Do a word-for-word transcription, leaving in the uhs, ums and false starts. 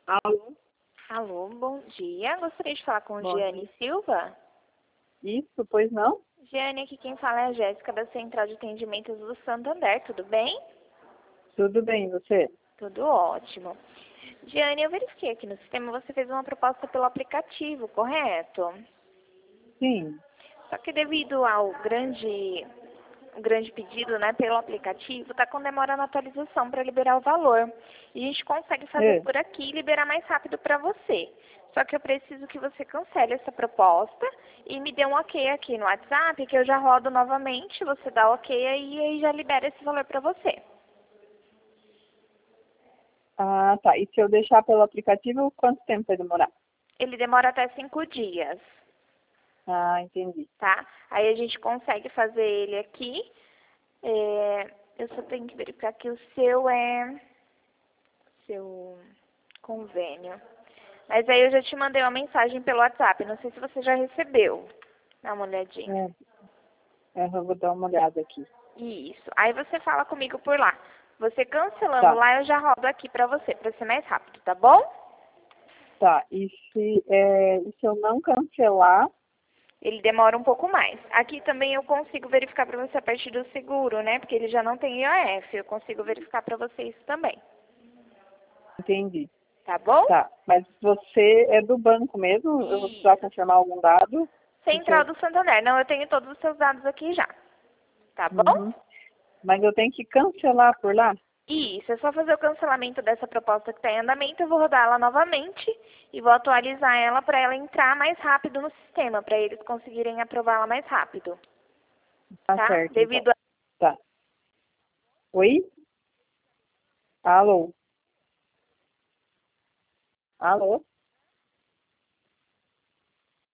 Alô? Alô, bom dia. Gostaria de falar com Bom Giane dia. Silva. Isso, pois não? Giane, aqui quem fala é a Jéssica da Central de Atendimentos do Santander, tudo bem? Tudo bem, você? Tudo ótimo. Giane, eu verifiquei aqui no sistema, você fez uma proposta pelo aplicativo, correto? Sim. Só que devido ao grande, o grande pedido, né, pelo aplicativo, está com demora na atualização para liberar o valor. E a gente consegue fazer É. por aqui e liberar mais rápido para você. Só que eu preciso que você cancele essa proposta e me dê um ok aqui no WhatsApp, que eu já rodo novamente, você dá ok aí e aí já libera esse valor para você. Ah, tá. E se eu deixar pelo aplicativo, quanto tempo vai demorar? Ele demora até cinco dias, Ah, entendi. tá? Aí a gente consegue fazer ele aqui. É, eu só tenho que verificar que o seu é seu convênio. Mas aí eu já te mandei uma mensagem pelo WhatsApp. Não sei se você já recebeu. Dá uma olhadinha. É, é, eu vou dar uma olhada aqui. Isso. Aí você fala comigo por lá. Você cancelando Tá, lá, eu já rodo aqui pra você, pra ser mais rápido, tá bom? tá. E se, é, e se eu não cancelar? Ele demora um pouco mais. Aqui também eu consigo verificar pra você a partir do seguro, né? Porque ele já não tem I O F. Eu consigo verificar pra você isso também. Entendi. Tá bom? Tá. Mas você é do banco mesmo? Eu vou precisar Isso. confirmar algum dado? Porque Central eu... do Santander. Não, eu tenho todos os seus dados aqui já. Tá bom? Uhum. Mas eu tenho que cancelar por lá? Isso, é só fazer o cancelamento dessa proposta que está em andamento, eu vou rodar ela novamente e vou atualizar ela para ela entrar mais rápido no sistema, para eles conseguirem aprová-la mais rápido, Tá tá? certo, então. Devido a... Tá. Oi? Alô? Alô?